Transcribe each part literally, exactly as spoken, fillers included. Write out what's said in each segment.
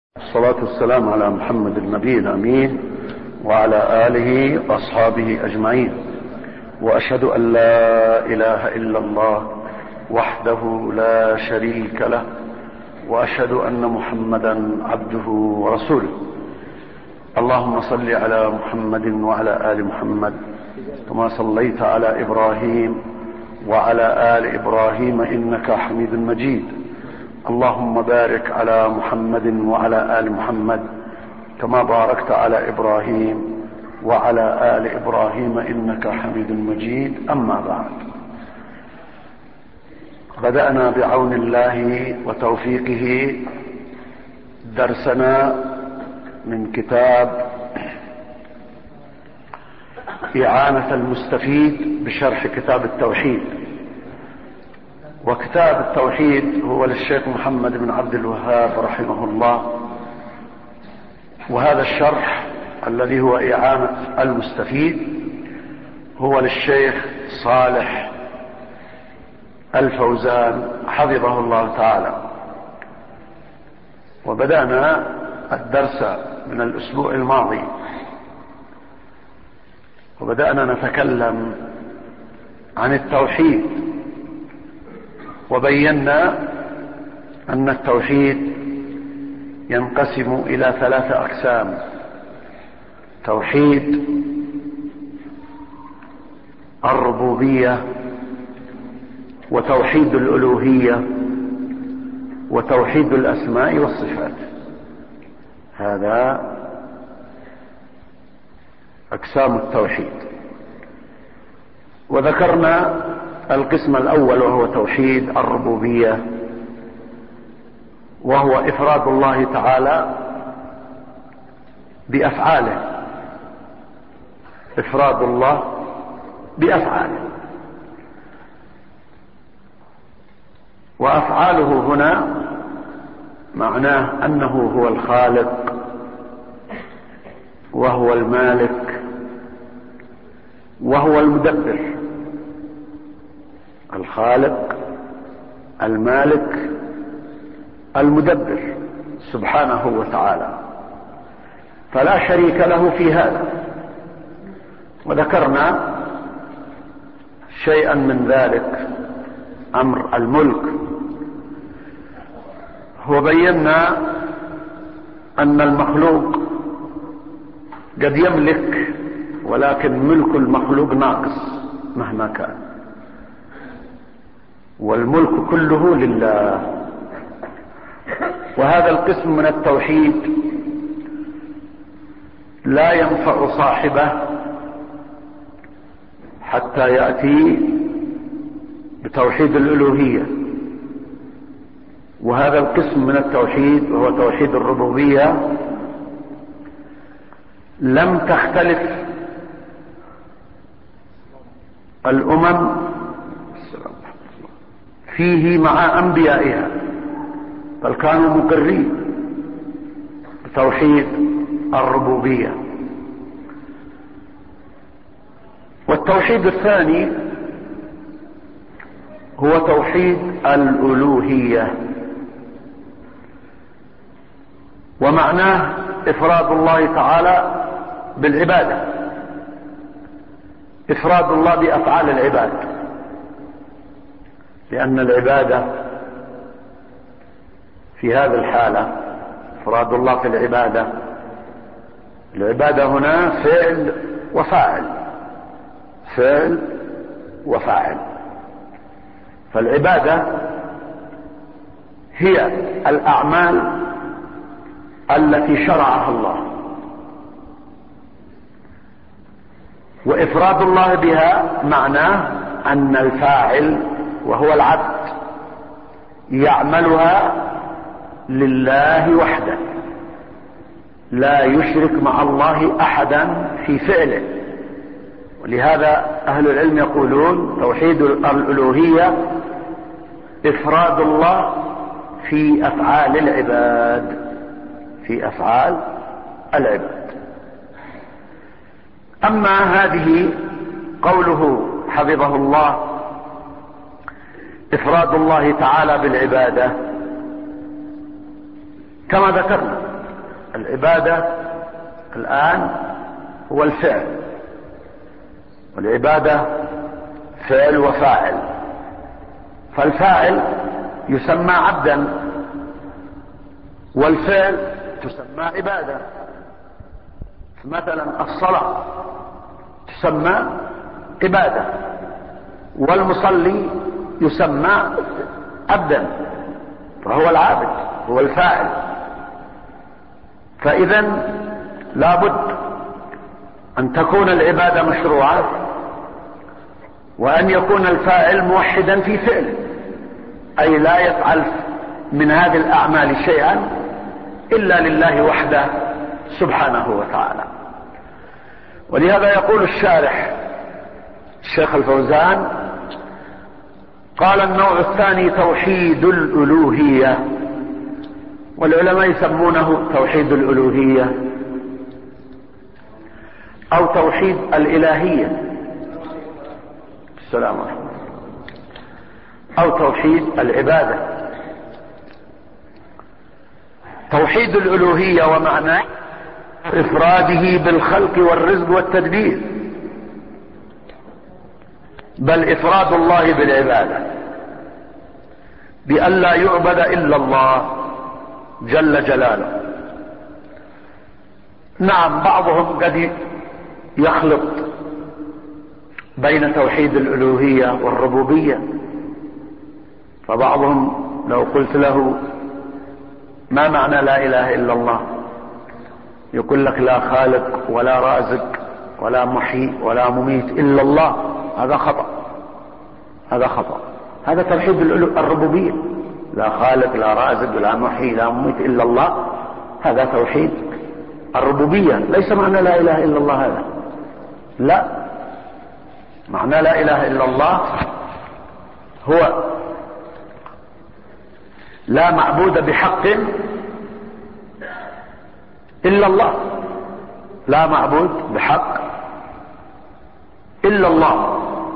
الصلاة والسلام على محمد النبي الأمين وعلى آله وأصحابه أجمعين، وأشهد أن لا إله إلا الله وحده لا شريك له، وأشهد أن محمدا عبده ورسوله. اللهم صل على محمد وعلى آل محمد كما صليت على إبراهيم وعلى آل إبراهيم إنك حميد مجيد. اللهم بارك على محمد وعلى آل محمد كما باركت على إبراهيم وعلى آل إبراهيم إنك حميد مجيد. أما بعد، بدأنا بعون الله وتوفيقه درسنا من كتاب إعانة المستفيد بشرح كتاب التوحيد. وكتاب التوحيد هو للشيخ محمد بن عبد الوهاب رحمه الله، وهذا الشرح الذي هو إعانة المستفيد هو للشيخ صالح الفوزان حفظه الله تعالى. وبدأنا الدرس من الأسبوع الماضي، وبدأنا نتكلم عن التوحيد، وبينا أن التوحيد ينقسم إلى ثلاثة أقسام: توحيد الربوبية، وتوحيد الألوهية، وتوحيد الأسماء والصفات. هذا أقسام التوحيد. وذكرنا القسم الأول وهو توحيد الربوبية، وهو إفراد الله تعالى بأفعاله، إفراد الله بأفعاله. وأفعاله هنا معناه أنه هو الخالق وهو المالك وهو المدبر. الخالق، المالك، المدبر سبحانه وتعالى، فلا شريك له في هذا. وذكرنا شيئا من ذلك، أمر الملك. وبينا أن المخلوق قد يملك، ولكن ملك المخلوق ناقص مهما كان، والملك كله لله. وهذا القسم من التوحيد لا ينفع صاحبه حتى يأتي بتوحيد الألوهية. وهذا القسم من التوحيد وهو توحيد الربوبية لم تختلف الأمم فيه مع أنبيائها، بل كانوا مقرين بتوحيد الربوبية. والتوحيد الثاني هو توحيد الألوهية، ومعناه إفراد الله تعالى بالعبادة، إفراد الله بأفعال العباد، لأن العبادة في هذه الحالة إفراد الله في العبادة. العبادة هنا فعل وفاعل، فعل وفاعل. فالعبادة هي الأعمال التي شرعها الله، وإفراد الله بها معناه أن الفاعل وهو العبد يعملها لله وحده، لا يشرك مع الله أحدا في فعله. ولهذا أهل العلم يقولون توحيد الألوهية إفراد الله في أفعال العباد، في أفعال العباد. أما هذه قوله حفظه الله إفراد الله تعالى بالعبادة، كما ذكرنا العبادة الآن هو الفعل، والعبادة فعل وفاعل، فالفاعل يسمى عبدا والفعل تسمى عبادة. مثلا الصلاة تسمى عبادة، والمصلي يسمى عبدا، فهو العابد هو الفاعل. فإذا لابد أن تكون العبادة مشروعة، وأن يكون الفاعل موحدا في فعله، أي لا يفعل من هذه الأعمال شيئا إلا لله وحده سبحانه وتعالى. ولهذا يقول الشارح الشيخ الفوزان قال: النوع الثاني توحيد الألوهية، والعلماء يسمونه توحيد الألوهية أو توحيد الإلهية، السلام عليكم، أو توحيد العبادة. توحيد الألوهية ومعناه إفراده بالخلق والرزق والتدبير، بل إفراد الله بالعبادة بأن لا يعبد إلا الله جل جلاله. نعم، بعضهم قد يخلط بين توحيد الألوهية والربوبية، فبعضهم لو قلت له ما معنى لا إله إلا الله يقول لك لا خالق ولا رازق ولا محيي ولا مميت إلا الله. هذا خطأ، هذا خطأ. هذا توحيد الربوبية، لا خالق لا رازق لا محيي لا مميت إلا الله، هذا توحيد الربوبية. ليس معنى لا إله إلا الله هذا، لا، معنى لا إله إلا الله هو لا معبود بحق إلا الله، لا معبود بحق إلا الله،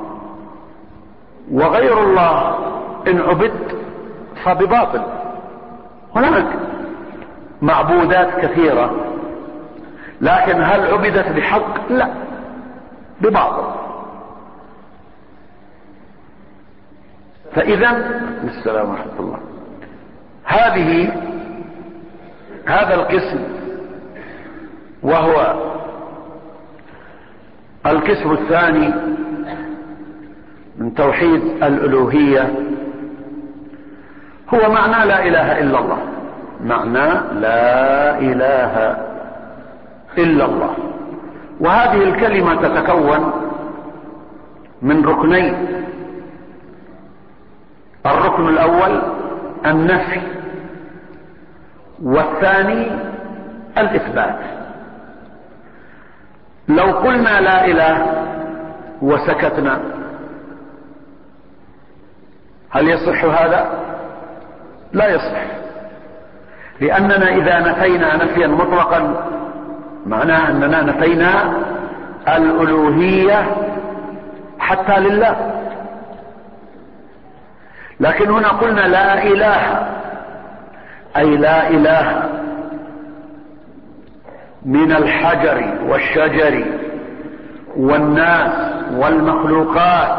وغير الله إن عبد فبباطل. هناك معبودات كثيرة، لكن هل عبدت بحق؟ لا، بباطل. فإذا السلام ورحمة الله، هذه هذا القسم وهو القسم الثاني من توحيد الألوهية هو معنى لا إله إلا الله، معنى لا إله إلا الله. وهذه الكلمة تتكون من ركنين: الركن الأول النفي، والثاني الإثبات. لو قلنا لا إله وسكتنا هل يصح هذا؟ لا يصح، لأننا إذا نفينا نفيا مطلقا معناه أننا نفينا الألوهية حتى لله. لكن هنا قلنا لا إله، أي لا إله من الحجر والشجر والناس والمخلوقات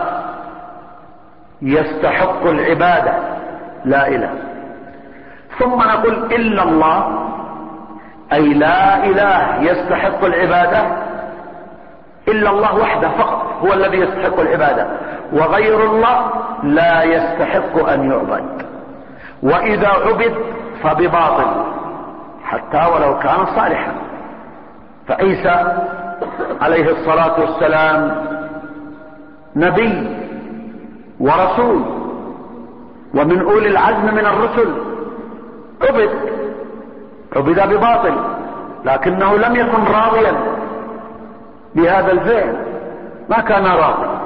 يستحق العبادة، لا إله. ثم نقول إلا الله، أي لا إله يستحق العبادة إلا الله وحده فقط، هو الذي يستحق العبادة، وغير الله لا يستحق أن يعبد، وإذا عبد فبباطل حتى ولو كان صالحا. فعيسى عليه الصلاة والسلام نبي ورسول ومن أولي العزم من الرسل، عبد عبد بباطل، لكنه لم يكن راضيا بهذا الفعل، ما كان راضيا.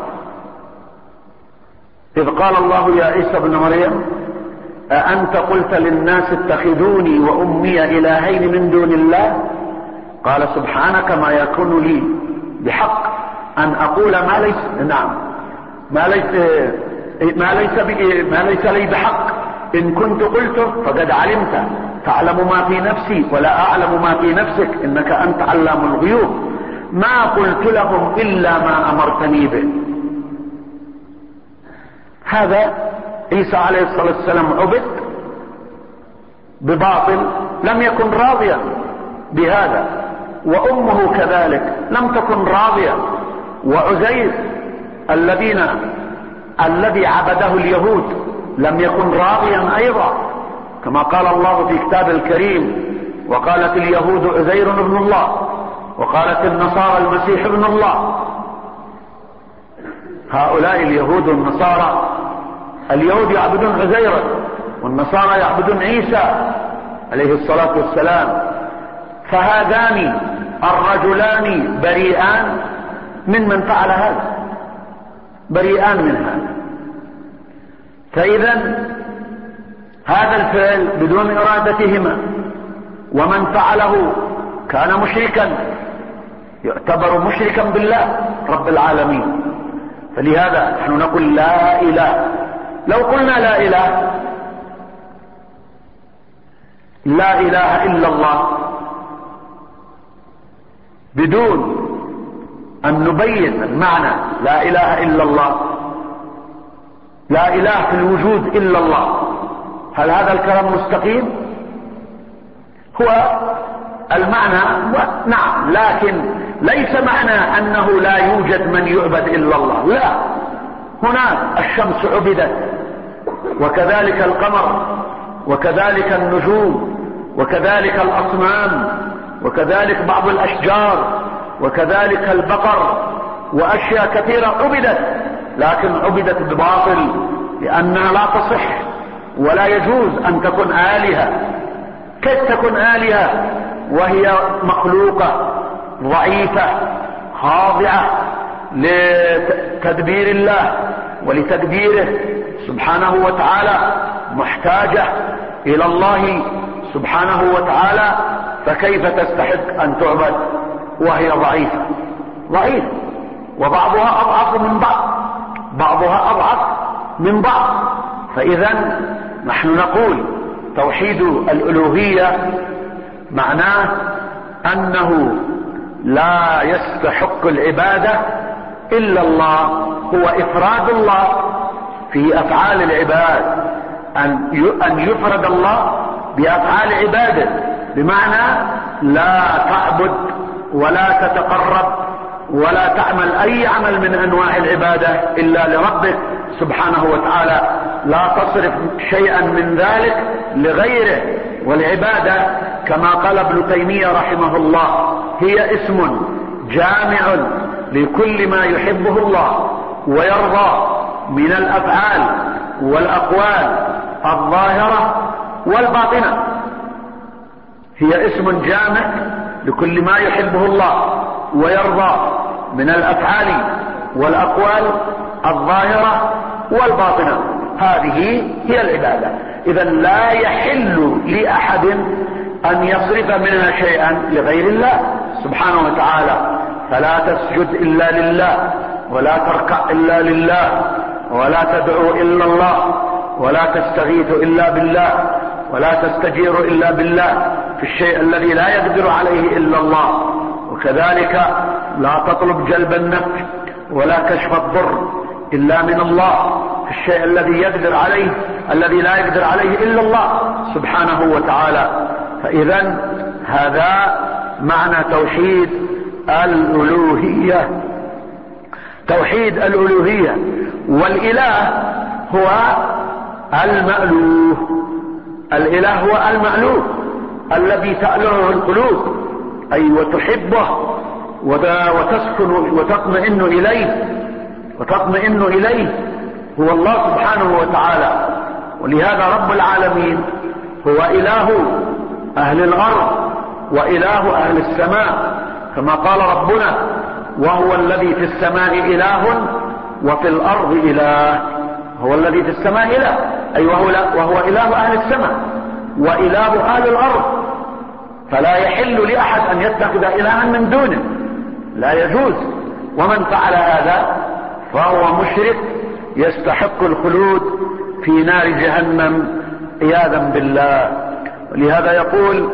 إذ قال الله يا عيسى ابن مريم أأنت قلت للناس اتخذوني وأمي إلهين من دون الله؟ قال سبحانك ما يكون لي بحق أن أقول ما ليس نعم ما ليس ما ليس ما ليس لي بحق، إن كنت قلته فقد علمت تعلم ما في نفسي ولا أعلم ما في نفسك إنك أنت علام الغيوب. ما قلت لهم إلا ما أمرتني به. هذا عيسى عليه الصلاة والسلام عبد بباطل، لم يكن راضيا بهذا، وأمه كذلك لم تكن راضية، وعزير الذين الذي عبده اليهود لم يكن راضيا أيضا، كما قال الله في كتاب الكريم: وقالت اليهود عزير ابن الله، وقالت النصارى المسيح ابن الله. هؤلاء اليهود والنصارى، اليهود يعبدون عزيرا والنصارى يعبدون عيسى عليه الصلاة والسلام. فهذان الرجلان بريئان من من فعل هذا، بريئان من هذا. فإذا هذا الفعل بدون إرادتهما، ومن فعله كان مشركا، يعتبر مشركا بالله رب العالمين. فلهذا نحن نقول لا إله. لو قلنا لا إله لا إله إلا الله بدون أن نبين المعنى لا إله إلا الله، لا إله في الوجود إلا الله، هل هذا الكلام مستقيم؟ هو المعنى نعم، لكن ليس معنى أنه لا يوجد من يعبد إلا الله، لا. هناك الشمس عبدت، وكذلك القمر، وكذلك النجوم، وكذلك الأصنام، وكذلك بعض الأشجار، وكذلك البقر، وأشياء كثيرة عبدت، لكن عبدت بباطل، لأنها لا تصح ولا يجوز أن تكون آلهة. كيف تكون آلهة وهي مخلوقة ضعيفة خاضعة لتدبير الله ولتدبيره سبحانه وتعالى، محتاجة إلى الله سبحانه وتعالى، فكيف تستحق أن تعبد وهي ضعيفة ضعيف وبعضها أضعف من بعض، بعضها أضعف من بعض. فإذا نحن نقول توحيد الألوهية معناه أنه لا يستحق العبادة إلا الله، هو إفراد الله في أفعال العباد، أن يفرد الله بأفعال عباده، بمعنى لا تعبد ولا تتقرب ولا تعمل أي عمل من أنواع العبادة إلا لربك سبحانه وتعالى، لا تصرف شيئا من ذلك لغيره. والعبادة كما قال ابن تيمية رحمه الله هي اسم جامع لكل ما يحبه الله ويرضى من الأفعال والأقوال الظاهرة والباطنة. هي اسم جامع لكل ما يحبه الله ويرضى من الأفعال والأقوال الظاهرة والباطنة، هذه هي العبادة. إذا لا يحل لأحد أن يصرف منها شيئا لغير الله سبحانه وتعالى. فلا تسجد إلا لله، ولا تركع إلا لله، ولا تدعو إلا الله، ولا تستغيث إلا بالله، ولا تستجير إلا بالله في الشيء الذي لا يقدر عليه إلا الله. وكذلك لا تطلب جلب النفع ولا كشف الضر إلا من الله في الشيء الذي يقدر عليه الذي لا يقدر عليه إلا الله سبحانه وتعالى. فإذا هذا معنى توحيد الألوهية. توحيد الألوهية. والإله هو المألوه، الإله هو المألوه الذي تألهه القلوب، أي وتحبه وتسكن وتطمئن إليه وتطمئن إليه هو الله سبحانه وتعالى. ولهذا رب العالمين هو إله أهل الأرض وإله أهل السماء، كما قال ربنا: وهو الذي في السماء إله وفي الأرض إله. هو الذي في السماء إله، أي وهو, وهو إله أهل السماء وإله أهل الأرض. فلا يحل لأحد أن يتخذ إلها من دونه، لا يجوز. ومن فعل هذا فهو مشرك يستحق الخلود في نار جهنم عياذا بالله. لهذا يقول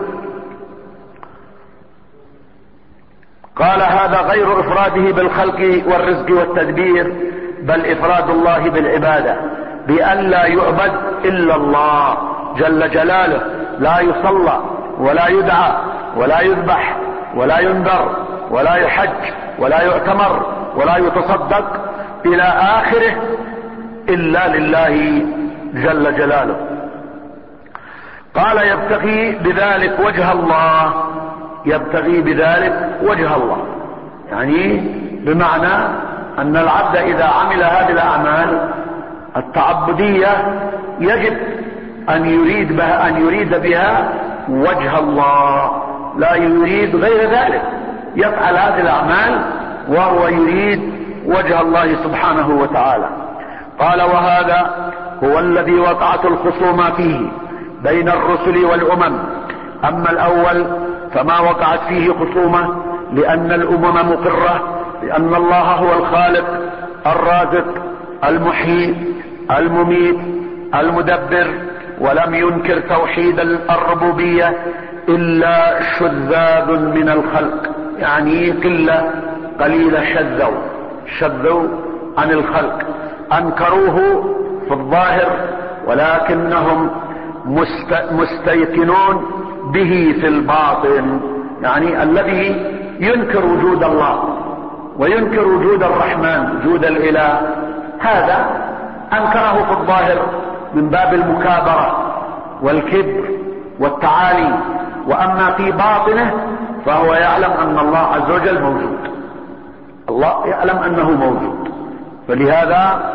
قال هذا غير إفراده بالخلق والرزق والتدبير، بل إفراد الله بالعبادة بأن لا يعبد إلا الله جل جلاله، لا يصلى ولا يدعى ولا يذبح ولا ينذر ولا يحج ولا يؤتمر ولا يتصدق إلى آخره إلا لله جل جلاله. قال يبتغي بذلك وجه الله، يبتغي بذلك وجه الله، يعني بمعنى أن العبد إذا عمل هذه الأعمال التعبدية يجب أن يريد بها أن يريد بها وجه الله، لا يريد غير ذلك، يفعل هذه الأعمال وهو يريد وجه الله سبحانه وتعالى. قال وهذا هو الذي وقعت الخصومة فيه بين الرسل والأمم. أما الأول فما وقعت فيه خصومة لأن الأمم مقرة بأن الله هو الخالق الرازق المحيي المميت المدبر، ولم ينكر توحيد الربوبية إلا شذاذ من الخلق، يعني قلة قليلة شذوا شذوا عن الخلق، أنكروه في الظاهر ولكنهم مستيقنون به في الباطن، يعني الذي ينكر وجود الله وينكر وجود الرحمن وجود الإله هذا أنكره في الظاهر من باب المكابرة والكبر والتعالي، وأما في باطنه فهو يعلم أن الله عز وجل موجود، الله يعلم أنه موجود. فلهذا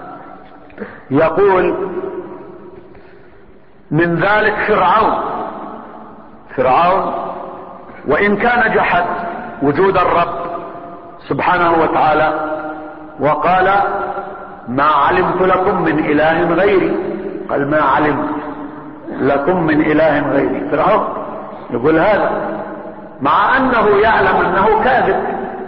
يقول من ذلك فرعون فرعون وإن كان جحد وجود الرب سبحانه وتعالى وقال ما علمت لكم من إله غيري، قال ما علمت لكم من إله غيري، فرعون يقول هذا مع أنه يعلم أنه كاذب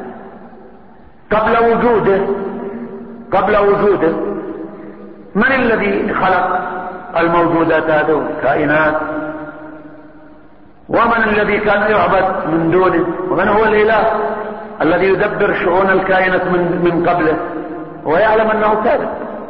قبل وجوده قبل وجوده من الذي خلق الموجودات هذه الكائنات؟ ومن الذي كان يعبد من دونه؟ ومن هو الإله الذي يدبر شؤون الكائنات من, من قبله؟ ويعلم أنه كاذب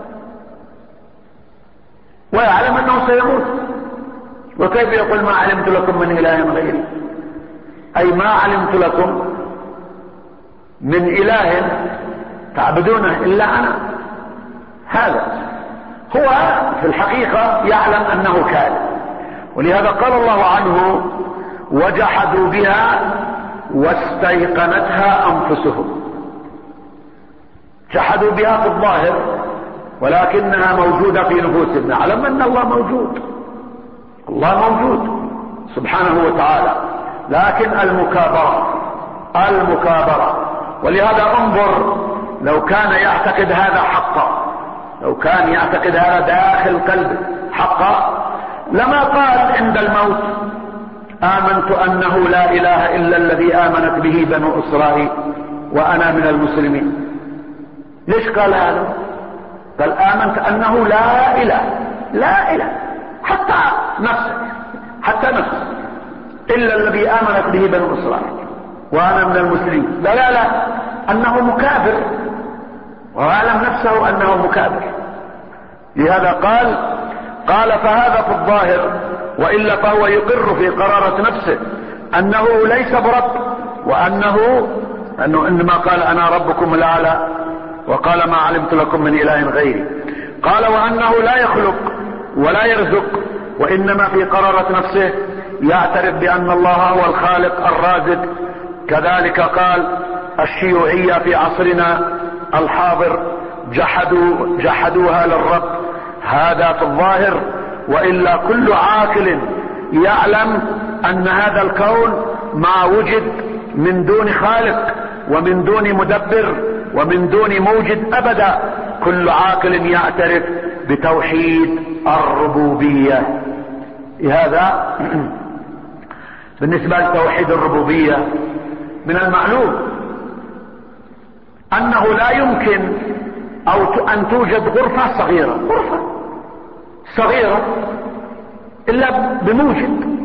ويعلم أنه سيموت، وكيف يقول ما علمت لكم من إله غيري؟ أي ما علمت لكم من إله تعبدونه إلا أنا. هذا هو في الحقيقة يعلم أنه كاذب، ولهذا قال الله عنه وجحدوا بها واستيقنتها أنفسهم. جحدوا بها في الظاهر ولكنها موجودة في نفوسهم، نعلم أن الله موجود، الله موجود سبحانه وتعالى، لكن المكابرة المكابرة ولهذا انظر لو كان يعتقد هذا حقا، لو كان يعتقد هذا داخل قلبه حقا لما قال عند الموت آمنت أنه لا إله إلا الذي آمنت به بنو إسرائيل وأنا من المسلمين. ليش قال هذا؟ قال آمنت أنه لا إله لا إله حتى نفسك حتى نفسك إلا الذي آمنت به بنو إسرائيل وأنا من المسلمين. لا لا لا أنه مكابر ويعلم نفسه أنه مكابر. لهذا قال قال فهذا في الظاهر، وإلا فهو يقر في قرارة نفسه أنه ليس برب، وأنه أنه إنما قال أنا ربكم الأعلى وقال ما علمت لكم من إله غيري. قال وأنه لا يخلق ولا يرزق، وإنما في قرارة نفسه يعترف بأن الله هو الخالق الرازق. كذلك قال الشيوعية في عصرنا الحاضر جحدوا جحدوها للرب، هذا في الظاهر، وإلا كل عاقل يعلم أن هذا الكون ما وجد من دون خالق ومن دون مدبر ومن دون موجد أبدا، كل عاقل يعترف بتوحيد الربوبية. هذا بالنسبة لتوحيد الربوبية من المعلوم أنه لا يمكن أو أن توجد غرفة صغيرة غرفة صغيرة إلا بموجد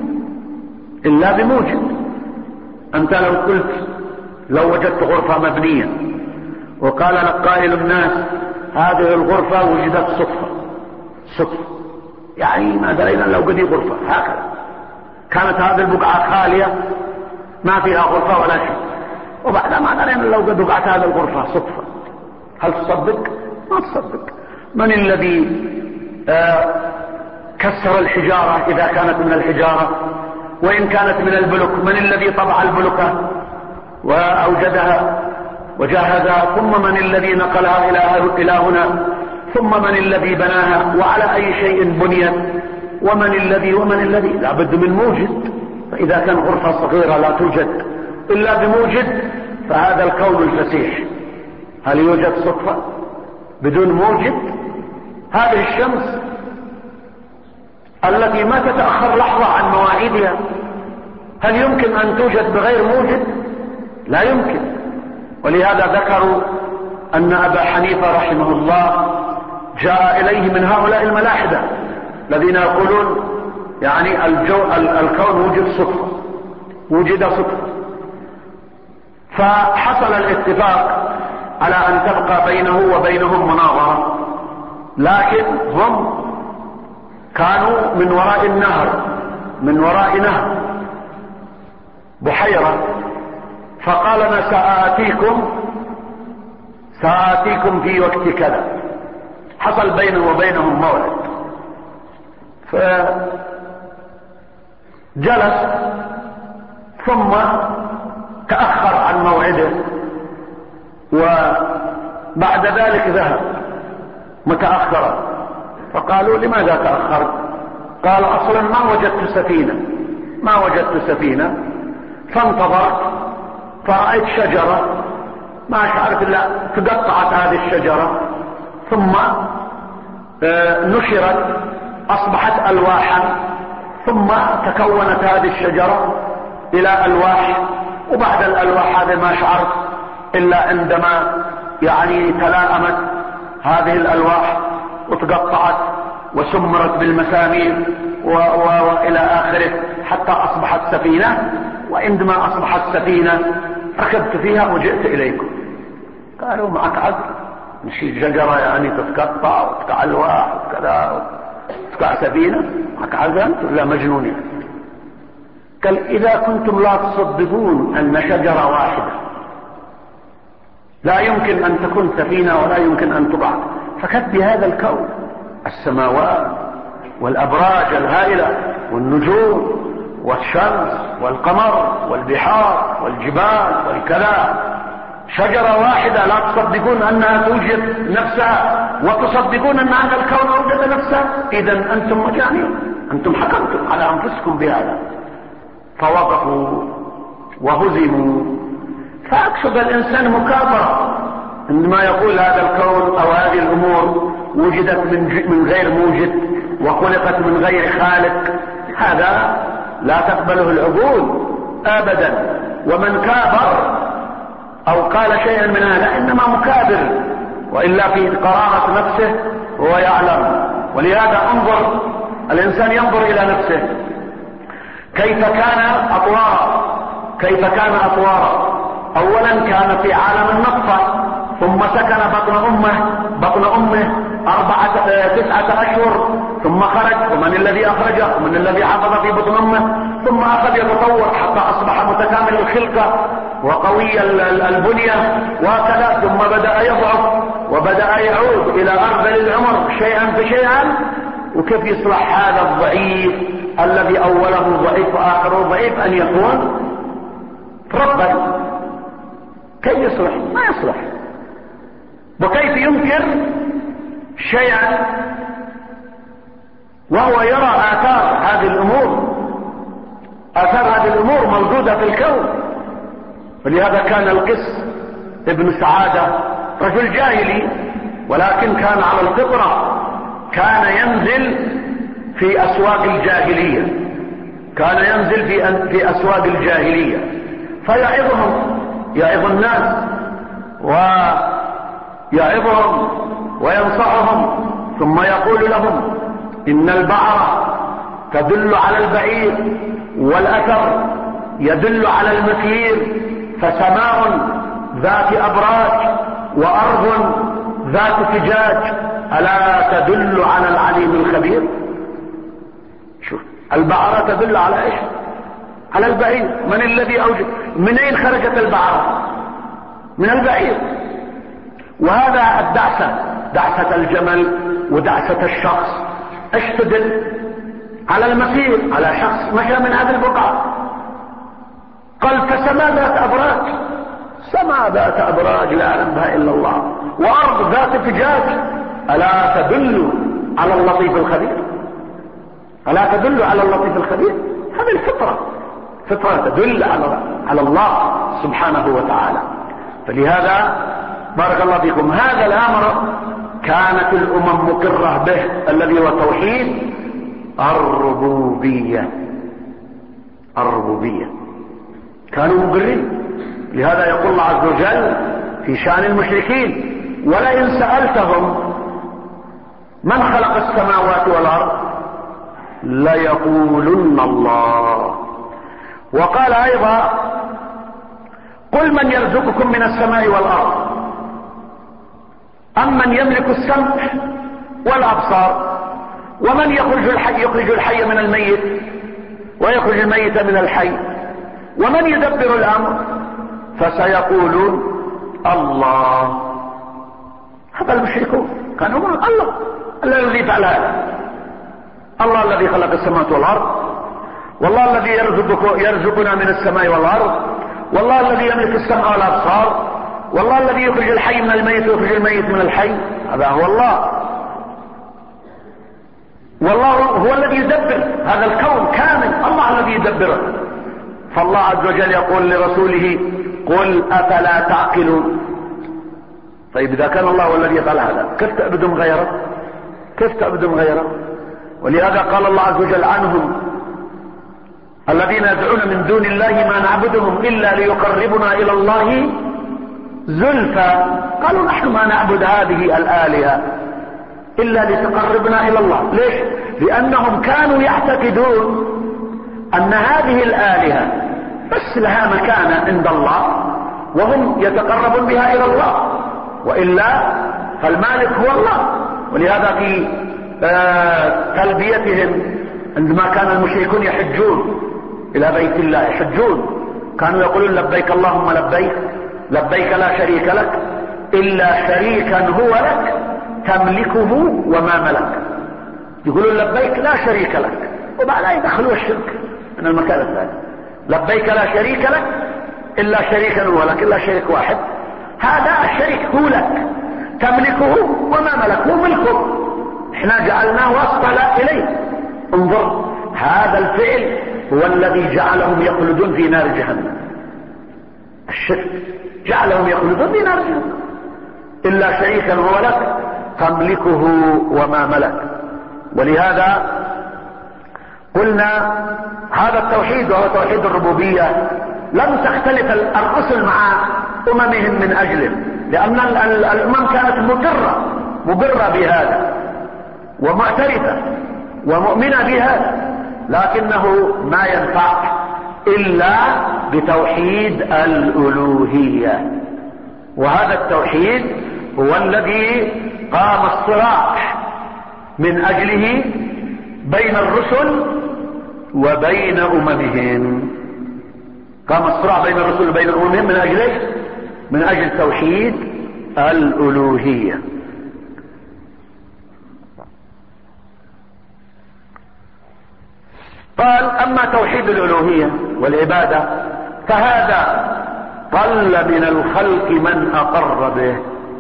إلا بموجب. أنت لو قلت لو وجدت غرفة مبنية وقال لك قائل الناس هذه الغرفة وجدت صدفة صدفة، يعني ما درينا لو قدي غرفة هكذا، كانت هذه البقعة خالية ما فيها غرفة ولا شيء، وبعد ما درينا لو قد بقعت هذه الغرفة صدفة، هل تصدق؟ ما تصدق. من الذي آه كسر الحجارة إذا كانت من الحجارة وإن كانت من البلك؟ من الذي طبع البلكة وأوجدها وجهزها؟ ثم من الذي نقلها إلى هنا؟ ثم من الذي بناها؟ وعلى أي شيء بنيت؟ ومن الذي ومن الذي لابد من موجد. فإذا كان غرفة صغيرة لا توجد إلا بموجد، فهذا الكون الفسيح هل يوجد صدفة بدون موجد؟ هذه الشمس التي ما تتأخر لحظة عن مواعيدها هل يمكن أن توجد بغير موجد؟ لا يمكن. ولهذا ذكروا أن أبا حنيفة رحمه الله جاء إليه من هؤلاء الملاحدة الذين يقولون يعني الجو الكون وجد صدفة وجد صدفة، فحصل الاتفاق على أن تبقى بينه وبينهم مناظرة، لكن هم كانوا من وراء النهر من وراء نهر بحيرة، فقال أنا سآتيكم سآتيكم في وقت كذا، حصل بينه وبينهم موعد، فجلس ثم تأخر عن موعده، وبعد ذلك ذهب متأخرا، فقالوا لماذا تأخرت؟ قال أصلا ما وجدت سفينة ما وجدت سفينة فانتظرت فرأيت شجرة ما شعرت إلا تقطعت هذه الشجرة ثم نشرت أصبحت ألواحا، ثم تكونت هذه الشجرة إلى ألواح، وبعد الألواح هذه ما شعرت إلا عندما يعني تلائمت هذه الألواح وتقطعت وسمرت بالمسامير وإلى آخره حتى أصبحت سفينة، وعندما أصبحت سفينة ركبت فيها وجئت إليكم. قالوا معك عقل؟ نشيل شجرة يعني تتقطع وتقع ألواح وكذا وتقع سفينة؟ معك عقل ولا مجنون؟ قال إذا كنتم لا تصدقون أن شجرة واحدة لا يمكن أن تكون سفينة ولا يمكن أن تبعث، فكت بهذا الكون السماوات والأبراج الهائلة والنجوم والشمس والقمر والبحار والجبال والكلام، شجرة واحدة لا تصدقون أنها توجد نفسها وتصدقون أن هذا الكون أوجد نفسه؟ إذن أنتم مجانين، أنتم حكمتم على أنفسكم بهذا. فوقفوا وهزموا. فأقصد الإنسان مكابرة عندما يقول هذا الكون أو هذه الأمور وجدت من غير موجد وخلقت من غير خالق، هذا لا تقبله العقول أبدا. ومن كابر أو قال شيئا من هذا إنما مكابر، وإلا في قرارة نفسه هو يعلم. ولهذا انظر الإنسان ينظر إلى نفسه كيف كان أطوارا كيف كان أطوارا أولا كان في عالم النطفة، ثم سكن بطن أمه بطن أمه أربعة تسعة أشهر، ثم خرج، ومن الذي أخرجه؟ ومن الذي حفظ في بطن أمه؟ ثم أخذ يتطور حتى أصبح متكامل الخلقة وقوي البنية وكذا، ثم بدأ يضعف وبدأ يعود إلى أرذل العمر شيئا فشيئا. وكيف يصلح هذا الضعيف الذي أوله ضعيف وآخره ضعيف أن يكون ربا؟ كيف يصلح؟ ما يصلح. وكيف ينكر شيئا وهو يرى آثار هذه الأمور؟ آثار هذه الأمور موجودة في الكون. ولهذا كان القس ابن سعادة رجل جاهلي، ولكن كان على الفطرة، كان ينزل في أسواق الجاهلية كان ينزل في في أسواق الجاهلية فيعظهم، يعظ الناس ويعظهم وينصحهم، ثم يقول لهم إن البعرة تدل على البعير والأثر يدل على المسير، فسماء ذات أبراج وأرض ذات فجاج ألا تدل على العليم الخبير؟ شوف البعرة تدل على ايش؟ على البعير. من الذي اوجد؟ من اين خرجت البعرة؟ من البعير. وهذا الدعسة، دعسة الجمل ودعسة الشخص ايش تدل؟ على المسير، على شخص مشى من هذه البقعة. قال فسماء ذات ابراج، سماء ذات ابراج لا يعلم بها الا الله، وارض ذات فجاج الا تدل على اللطيف الخبير؟ ألا تدل على اللطيف الخبير؟ هذه الفطرة، فطرة تدل على على الله سبحانه وتعالى. فلهذا بارك الله فيكم هذا الأمر كانت الأمم مقرة به، الذي هو توحيد الربوبية. الربوبية كانوا مقرين. لهذا يقول الله عز وجل في شأن المشركين: ولئن سألتهم من خلق السماوات والأرض ليقولن الله. وقال أيضا: قل من يرزقكم من السماء والأرض أم من يملك السمع والأبصار ومن يخرج الحي يخرج الحي من الميت ويخرج الميت من الحي ومن يدبر الأمر فسيقولون الله. هذا المشركون كانوا يقولون الله الذي فعل هذا، الله الذي خلق السماوات والأرض، والله الذي يرزقك يرزقنا من السماء والأرض، والله الذي يملك السمع والأبصار، والله الذي يخرج الحي من الميت ويخرج الميت من الحي. هذا هو الله. والله هو الذي يدبر هذا الكون كامل، الله الذي يدبره. فالله عز وجل يقول لرسوله: قل أفلا تعقلون. طيب إذا كان الله هو الذي يفعل هذا، كيف تعبدون غيره؟ كيف تعبدون غيره؟ ولهذا قال الله عز وجل عنهم: الذين يدعون من دون الله ما نعبدهم إلا ليقربنا إلى الله زلفى. قالوا: نحن ما نعبد هذه الآلهة إلا لتقربنا إلى الله. ليش؟ لأنهم كانوا يعتقدون أن هذه الآلهة بس لها مكانة عند الله وهم يتقربون بها إلى الله، وإلا فالمالك هو الله. ولهذا في آه تلبيتهم عندما كان المشركون يحجون إلى بيت الله يحجون، كانوا يقولون: لبيك اللهم لبيك، لبيك لا شريك لك إلا شريكا هو لك تملكه وما ملك. يقولون لبيك لا شريك لك، وبعدها يدخلوا الشرك من المكان الثاني. لبيك لا شريك لك إلا شريكا هو لك، إلا شريك واحد، هذا الشريك هو لك تملكه وما ملك، هو ملكه، احنا جعلناه وصل إليه. انظر، هذا الفعل هو الذي جعلهم يخلدون في نار جهنم. الشرك جعلهم يخلدون في نار جهنم. إلا شريكا هو لك تملكه وما ملك. ولهذا قلنا هذا التوحيد وهو توحيد الربوبية لم تختلف الرسل مع أممهم من أجله، لأن الأمم كانت مقرة مقرة بهذا ومعترفة ومؤمنة بهذا، لكنه ما ينفع إلا بتوحيد الألوهية. وهذا التوحيد هو الذي قام الصراع من أجله بين الرسل وبين أممهم. قام الصراع بين الرسل وبين أممهم من أجله من أجل توحيد الألوهية. قال: أما توحيد الألوهية والعبادة فهذا قل من الخلق من أقر به،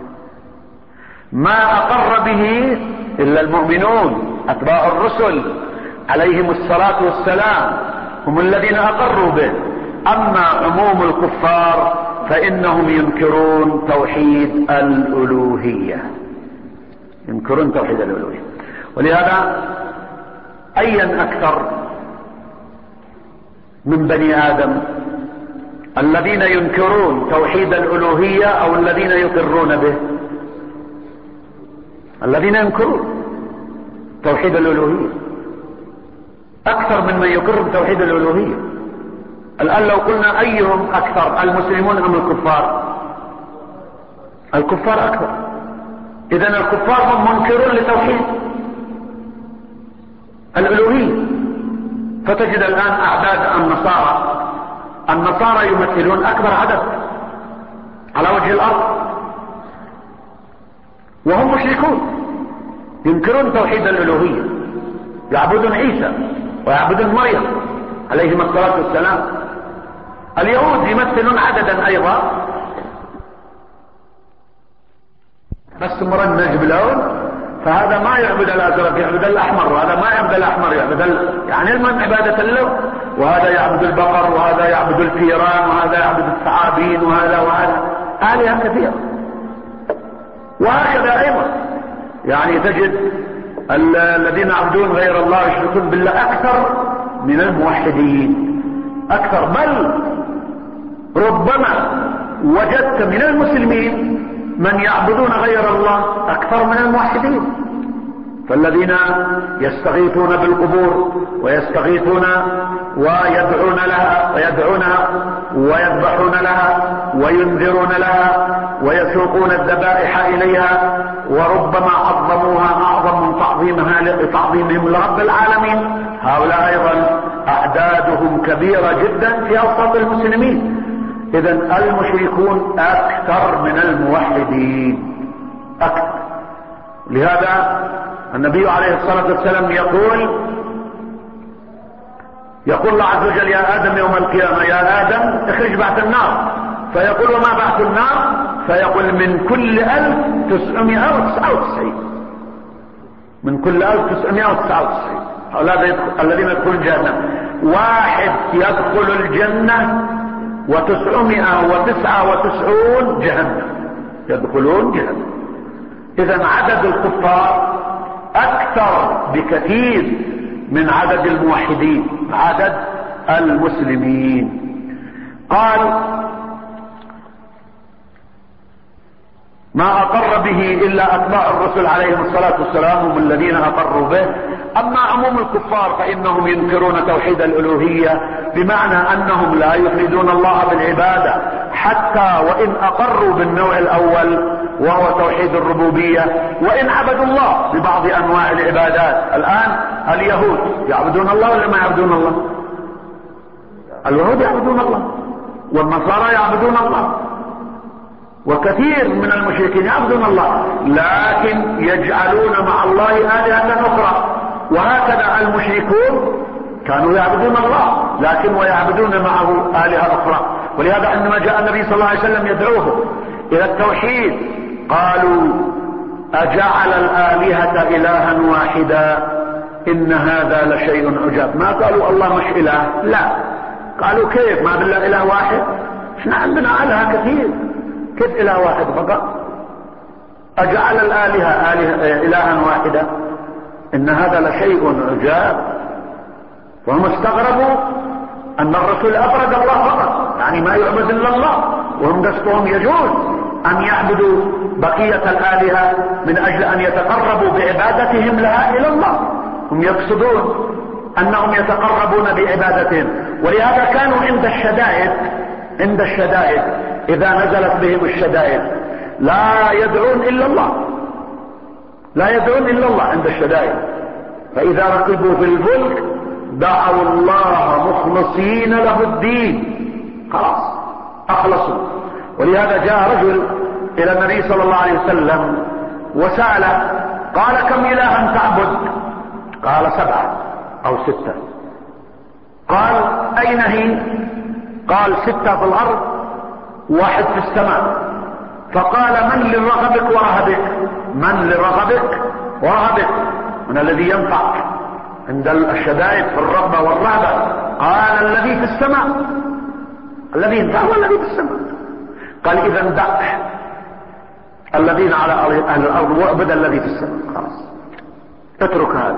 ما أقر به إلا المؤمنون أتباع الرسل عليهم الصلاة والسلام، هم الذين أقروا به. أما عموم الكفار فإنهم ينكرون توحيد الألوهية، ينكرون توحيد الألوهية. ولهذا أيا أكثر من بني آدم الذين ينكرون توحيد الألوهية أو الذين يقرون به؟ الذين ينكرون توحيد الألوهية. اكثر من من يقر بتوحيد الالوهية. الان لو قلنا ايهم اكثر، المسلمون ام الكفار؟ الكفار اكثر. اذا الكفار هم منكرون لتوحيد الالوهية. فتجد الان اعداد النصارى النصارى يمثلون اكبر عدد على وجه الارض، وهم مشركون ينكرون توحيد الالوهية، يعبدون عيسى ويعبدون مريم عليهما الصلاة والسلام. اليهود يمثلون عددا ايضا، بس مرنج بلون، فهذا ما يعبد الازرق يعبد الاحمر، وهذا ما يعبد الاحمر يعبد ال... يعني المهم عبادة اللون، وهذا يعبد البقر وهذا يعبد الفيران وهذا يعبد الثعابين وهذا وهذا آلهة كثيرة. وهكذا ايضا يعني تجد الذين يعبدون غير الله يشركون بالله اكثر من الموحدين، اكثر. بل ربما وجدت من المسلمين من يعبدون غير الله اكثر من الموحدين. فالذين يستغيثون بالقبور ويستغيثون ويدعون لها ويدعونها ويذبحون لها وينذرون لها ويسوقون الذبائح اليها، وربما عظموها اعظم من تعظيمها لتعظيمهم لرب العالمين، هؤلاء ايضا اعدادهم كبيرة جدا في اوسط المسلمين. اذا المشركون اكثر من الموحدين اكثر. لهذا النبي عليه الصلاة والسلام يقول يقول الله عز وجل يا ادم يوم القيامة يا ادم اخرج بعث النار، فيقول وما بعث النار؟ فيقول من كل الف تسعمائة وتسعة وتسعين، من كل الف تسعمائة وتسعة وتسعين هؤلاء الذين يدخلون جهنم. واحد يدخل الجنة وتسعمائة وتسعة وتسعون جهنم، يدخلون جهنم. اذا عدد الكفار اكثر بكثير من عدد الموحدين، عدد المسلمين. قال ما اقر به الا اتباع الرسل عليهم الصلاة والسلام هم الذين اقروا به. اما عموم الكفار فانهم ينكرون توحيد الالوهية، بمعنى انهم لا يفردون الله بالعبادة حتى وان اقروا بالنوع الاول وهو توحيد الربوبية، وان عبدوا الله ببعض انواع العبادات. الان اليهود يعبدون الله ولا ما يعبدون الله؟ اليهود يعبدون الله والنصارى يعبدون الله وكثير من المشركين يعبدون الله، لكن يجعلون مع الله آلهة أخرى. وهكذا المشركون كانوا يعبدون الله لكن ويعبدون معه آلهة أخرى. ولهذا عندما جاء النبي صلى الله عليه وسلم يدعوهم إلى التوحيد قالوا أجعل الآلهة إلها واحدا إن هذا لشيء عجاب. ما قالوا الله مش إله، لا، قالوا كيف ما بالله إله واحد؟ احنا عندنا آلهة كثير، كيف إله واحد فقط؟ أجعل الآلهة آلهة إلها واحدا إن هذا لشيء عجاب. وهم استغربوا أن الرسول أفرد الله فقط، يعني ما يعبد إلا الله، وهم قصدهم يجوز أن يعبدوا بقية الآلهة من أجل أن يتقربوا بعبادتهم لها إلى الله. هم يقصدون أنهم يتقربون بعبادتهم. ولهذا كانوا عند الشدائد عند الشدائد إذا نزلت بهم الشدائد لا يدعون إلا الله، لا يدعون إلا الله عند الشدائد. فإذا ركبوا في الفلك دعوا الله مخلصين له الدين، خلاص أخلصوا. ولهذا جاء رجل إلى النبي صلى الله عليه وسلم وسأله قال كم إلها تعبد؟ قال سبعة أو ستة. قال أين هي؟ قال ستة في الأرض واحد في السماء. فقال من لرغبك ورهبك؟ من لرغبك ورهبك؟ من الذي ينفعك عند الشدائد في الرغبة والرهبة؟ قال الذي في السماء، الذي ينفع هو الذي في السماء. قال إذا دع الذين على أهل الأرض واعبد الذي في السماء، خلاص اترك هذا،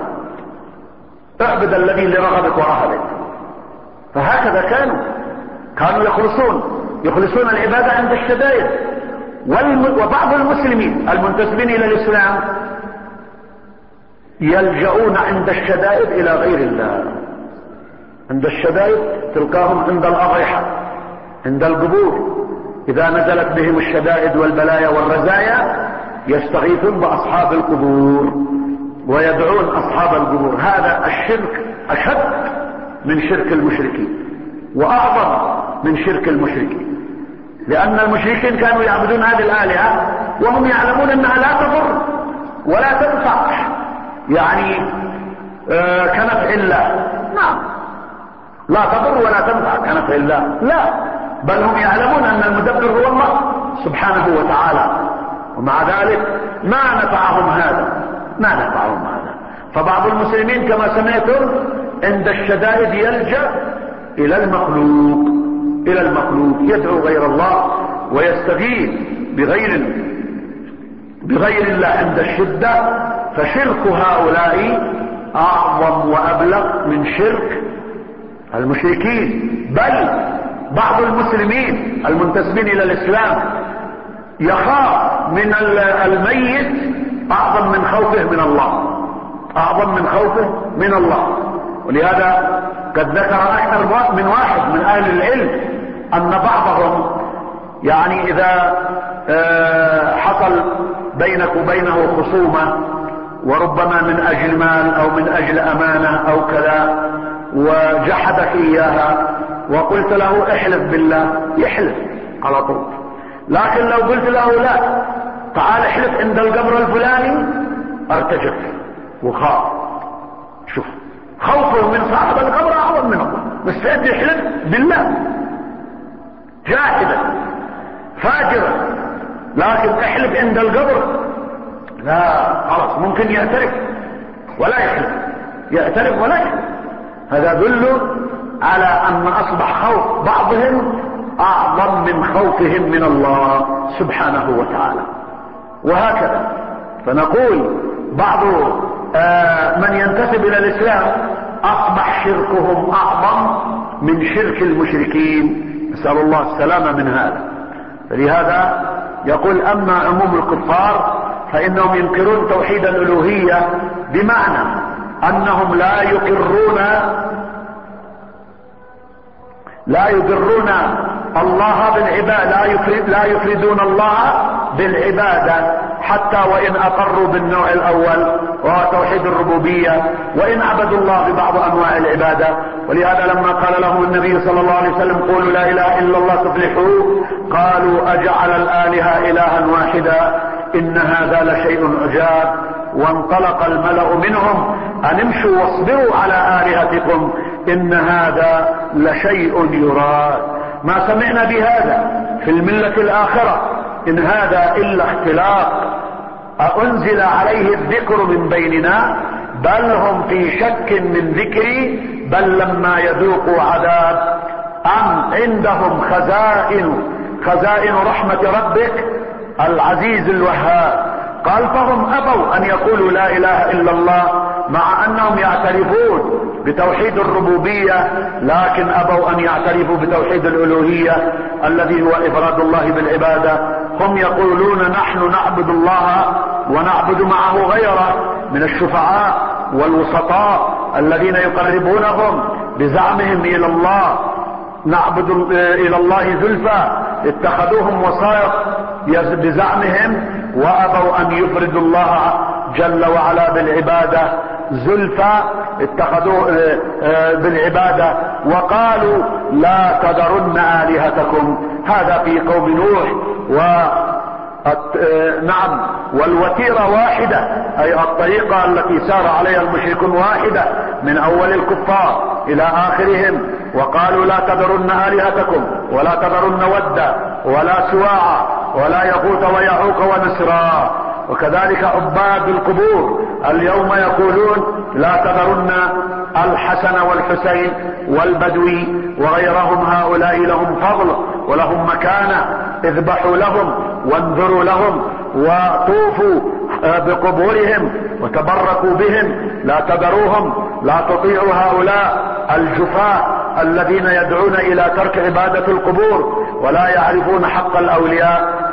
اعبد الذي لرغبك ورهبك. فهكذا كانوا كانوا يخلصون يخلصون العبادة عند الشدائد. وبعض المسلمين المنتسبين إلى الإسلام يلجؤون عند الشدائد إلى غير الله، عند الشدائد تلقاهم عند الأضرحة، عند القبور، إذا نزلت بهم الشدائد والبلايا والرزايا يستغيثون بأصحاب القبور ويدعون أصحاب القبور. هذا الشرك أشد من شرك المشركين وأعظم من شرك المشركين، لأن المشركين كانوا يعبدون هذه الآلهة وهم يعلمون أنها لا تضر ولا تنفع، يعني آه كنفع الله. نعم، لا تضر ولا تنفع كنفع الله، لا، بل هم يعلمون أن المدبر هو الله سبحانه وتعالى، ومع ذلك ما نفعهم هذا، ما نفعهم هذا. فبعض المسلمين كما سمعتم عند الشدائد يلجأ إلى المخلوق، إلى المخلوق، يدعو غير الله ويستغيث بغير بغير الله عند الشدة. فشرك هؤلاء أعظم وأبلغ من شرك المشركين. بل بعض المسلمين المنتسبين إلى الإسلام يخاف من الميت أعظم من خوفه من الله، أعظم من خوفه من الله. ولهذا قد ذكر أكثر من واحد من أهل العلم أن بعضهم يعني إذا حصل بينك وبينه خصومة، وربما من أجل مال أو من أجل أمانة أو كذا، وجحدك إياها وقلت له احلف بالله، يحلف على طول. لكن لو قلت له لا، تعال احلف عند القبر الفلاني، ارتجف وخاف. شوف، خوفه من صاحب القبر أعظم من الله، مستعد يحلف بالله، جاحدا فاجرا. لكن احلف عند القبر لا، خلاص ممكن يعترف ولا يحلف، يعترف ولا يحلف. هذا يدل على أن أصبح خوف بعضهم أعظم من خوفهم من الله سبحانه وتعالى. وهكذا فنقول بعض آه من ينتسب إلى الإسلام أصبح شركهم أعظم من شرك المشركين، نسأل الله السلامة من هذا. فلهذا يقول أما عموم الكفار فإنهم ينكرون توحيد الألوهية، بمعنى أنهم لا يقرون لا يقرون الله بالعبادة، لا يفرد لا يفردون الله بالعبادة، حتى وإن أقروا بالنوع الأول وهو توحيد الربوبية، وإن عبدوا الله ببعض أنواع العبادة. ولهذا لما قال لهم النبي صلى الله عليه وسلم قولوا لا إله إلا الله تفلحوا، قالوا أجعل الآلهة إلها واحدا إن هذا لشيء عجاب. وانطلق الملأ منهم أن امشوا واصبروا على آلهتكم إن هذا لشيء يراد. ما سمعنا بهذا في الملة الآخرة، إن هذا إلا اختلاق أنزل عليه الذكر من بيننا، بل هم في شك من ذكري، بل لما يذوقوا عذاب أم عندهم خزائن خزائن رحمة ربك العزيز الوهاب. قال فهم أبوا أن يقولوا لا إله إلا الله، مع أنهم يعترفون بتوحيد الربوبية، لكن أبوا أن يعترفوا بتوحيد الألوهية الذي هو إفراد الله بالعبادة. هم يقولون نحن نعبد الله ونعبد معه غيره من الشفعاء والوسطاء الذين يقربونهم بزعمهم إلى الله، نعبد إلى الله زلفى، اتخذوهم وسائط بزعمهم، وأبوا أن يفردوا الله جل وعلا بالعبادة زلفى، اتخذوه بالعبادة. وقالوا لا تذرن آلهتكم، هذا في قوم نوح. و نعم، والوتيرة واحدة، أي الطريقة التي سار عليها المشركون واحدة من أول الكفار إلى آخرهم. وقالوا لا تذرن آلهتكم ولا تذرن ودا ولا سواعا ولا يغوث ويعوق ونسرا. وكذلك عباد القبور اليوم يقولون لا تذرن الحسن والحسين والبدوي وغيرهم، هؤلاء لهم فضل ولهم مكانة، اذبحوا لهم وانذروا لهم وطوفوا بقبورهم وتبركوا بهم، لا تذروهم، لا تطيعوا هؤلاء الجفاء الذين يدعون إلى ترك عبادة القبور ولا يعرفون حق الأولياء.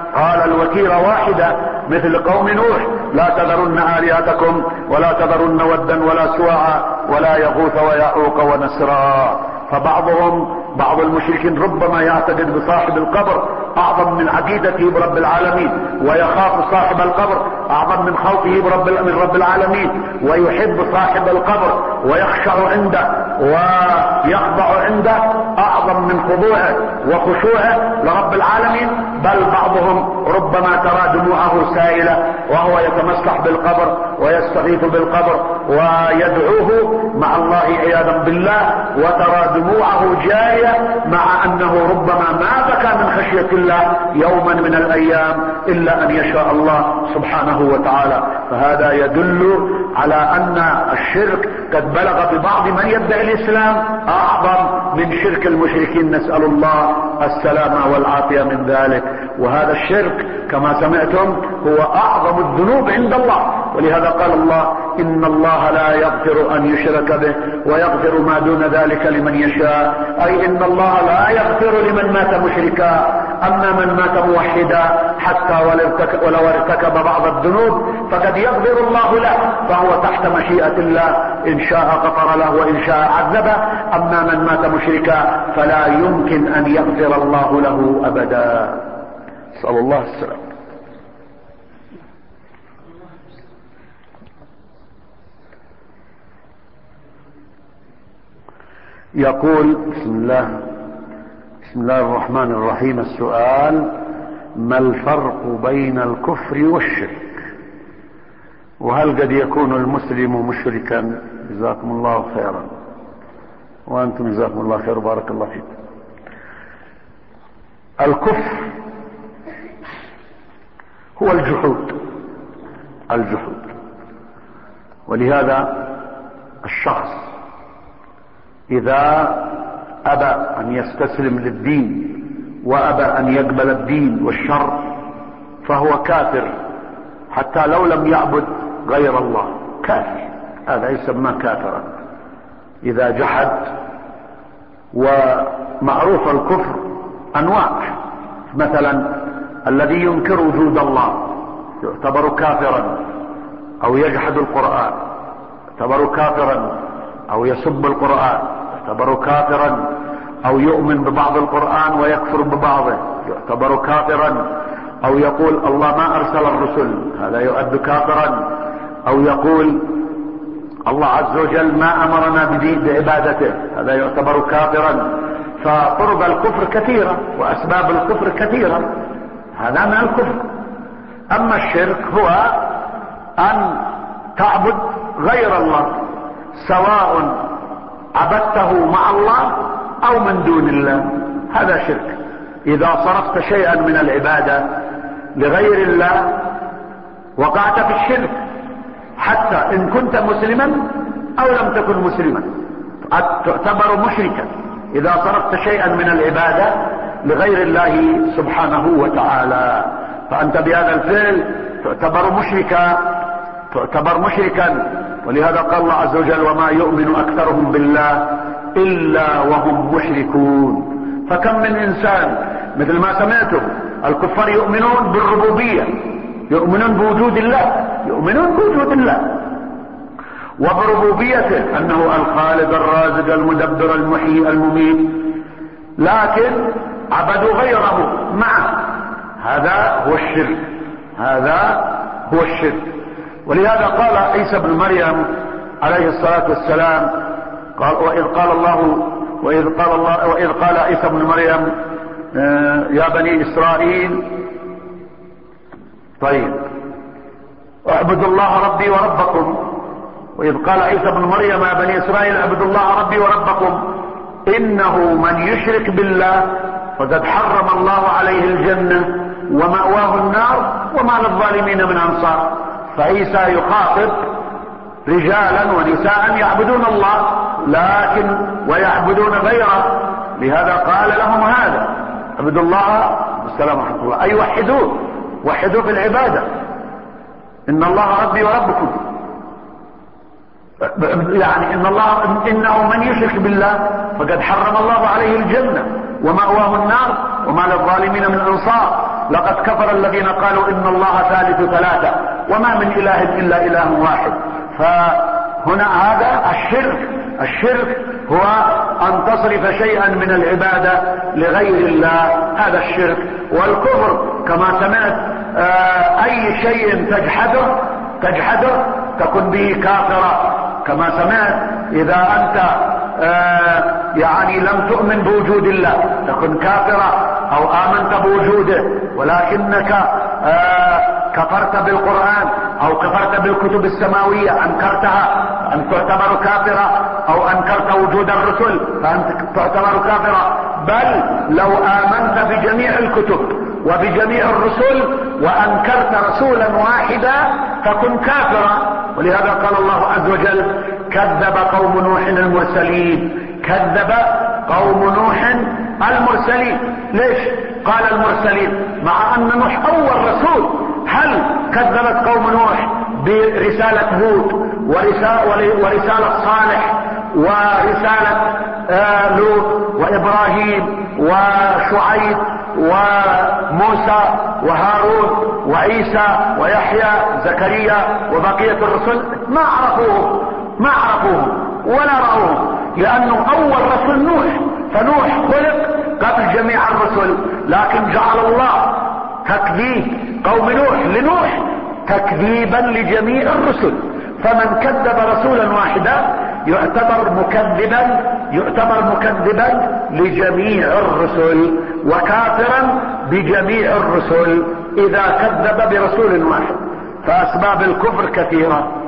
قال الوتيرة واحدة مثل قوم نوح: لا تذرن آلهتكم ولا تذرن ودا ولا سواعا ولا يغوث ويعوق ونسرا. فبعضهم بعض المشركين ربما يعتقد بصاحب القبر اعظم من عقيدته برب العالمين، ويخاف صاحب القبر اعظم من خوفه برب من رب العالمين، ويحب صاحب القبر ويخشع عنده ويخضع عنده اعظم من خضوعه وخشوعه لرب العالمين. بل بعضهم ربما ترى دموعه سائلة وهو يتمسح بالقبر ويستغيث بالقبر ويدعوه مع الله عياذا بالله، وترى دموعه جارية مع انه ربما ما بكى من خشية الله يوما من الايام الا ان يشاء الله سبحانه وتعالى. فهذا يدل على ان الشرك قد بلغ ببعض من يدعي الاسلام اعظم من شرك المشركين، نسأل الله السلامة والعافية من ذلك. وهذا الشرك كما سمعتم هو اعظم الذنوب عند الله، ولهذا قال الله: ان الله لا يغفر ان يشرك به ويغفر ما دون ذلك لمن يشاء. اي ان الله لا يغفر لمن مات مشركا، اما من مات موحدا حتى ولو ارتكب بعض الذنوب فقد يغفر الله له، فهو تحت مشيئة الله، ان شاء غفر له وان شاء عذبه. اما من مات مشركا فلا يمكن ان يغفر الله له ابدا. نسأل الله السلامة. يقول: بسم الله بسم الله الرحمن الرحيم. السؤال: ما الفرق بين الكفر والشرك؟ وهل قد يكون المسلم مشركا؟ جزاكم الله خيرا. وانتم جزاكم الله خير وبارك الله فيكم. الكفر هو الجحود الجحود ولهذا الشخص اذا ابى ان يستسلم للدين وابى ان يقبل الدين والشر فهو كافر، حتى لو لم يعبد غير الله كافر، هذا يسمى كافرا اذا جحد. ومعروف الكفر انواع، مثلا الذي ينكر وجود الله يعتبر كافرا، او يجحد القرآن يعتبر كافرا، او يسب القرآن يعتبر كافرا، او يؤمن ببعض القرآن ويكفر ببعضه يعتبر كافرا، او يقول الله ما ارسل الرسل هذا يؤد كافرا، او يقول الله عز وجل ما امرنا بدين بعبادته هذا يعتبر كافرا. فطرق الكفر كثيرة واسباب الكفر كثيرة، هذا من الكفر. اما الشرك هو ان تعبد غير الله، سواء عبدته مع الله او من دون الله، هذا شرك. اذا صرفت شيئا من العبادة لغير الله وقعت في الشرك، حتى ان كنت مسلما او لم تكن مسلما تعتبر مشركا اذا صرفت شيئا من العبادة لغير الله سبحانه وتعالى. فانت بهذا الفعل تعتبر مشركا تعتبر مشركا ولهذا قال الله عز وجل: وما يؤمن اكثرهم بالله الا وهم مشركون. فكم من انسان مثل ما سمعتم الكفار يؤمنون بالربوبية، يؤمنون بوجود الله، يؤمنون بوجود الله وبربوبيته انه الخالق الرازق المدبر المحيي المميت، لكن عبدوا غيره معه، هذا هو الشرك هذا هو الشرك. ولهذا قال عيسى بن مريم عليه الصلاة والسلام قال: وإذ قال الله وإذ قال الله وإذ قال عيسى بن مريم يا بني إسرائيل، طيب اعبدوا الله ربي وربكم. وإذ قال عيسى بن مريم يا بني إسرائيل اعبدوا الله ربي وربكم إنه من يشرك بالله فقد حرم الله عليه الجنة ومأواه النار وما للظالمين من أنصار. فعيسى يخاطب رجالا ونساء يعبدون الله لكن ويعبدون غيره، لهذا قال لهم هذا: اعبدوا الله والسلام ورحمة الله، أي وحدوه وحدوه في العبادة. إن الله ربي وربكم، يعني إن الله إنه من يشرك بالله فقد حرم الله عليه الجنة ومأواه النار وما للظالمين من أنصار. لقد كفر الذين قالوا إن الله ثالث ثلاثة وما من إله إلا إله واحد. فهنا هذا الشرك. الشرك هو أن تصرف شيئا من العبادة لغير الله، هذا الشرك. والكفر كما سمعت آه أي شيء تجحده تجحده تكون به كافرة، كما سمعت إذا أنت آه يعني لم تؤمن بوجود الله تكون كافرة، أو آمنت بوجوده ولكنك آه كفرت بالقرآن أو كفرت بالكتب السماوية أنكرتها، أن تعتبر كافرة، أو أنكرت وجود الرسل فأنت تعتبر كافرة. بل لو آمنت بجميع الكتب وبجميع الرسل وأنكرت رسولا واحدا تكن كافرا. ولهذا قال الله عز وجل: كذب قوم نوح المرسلين. كذب قوم نوح المرسلين. ليش قال المرسلين مع أن نوح أول رسول؟ هل كذبت قوم نوح برسالة هود ورسالة صالح ورسالة آه لوط وإبراهيم وشعيب وموسى وهارون وعيسى ويحيى زكريا وبقية الرسل؟ ما عرفوه ما عرفوه ولا رأوه، لأنه أول رسول نوح. فنوح خلق قبل جميع الرسل، لكن جعل الله تكذيب قوم نوح لنوح تكذيبا لجميع الرسل. فمن كذب رسولا واحدا يعتبر مكذبا يعتبر مكذبا لجميع الرسل وكافرا بجميع الرسل إذا كذب برسول واحد. فأسباب الكفر كثيرة.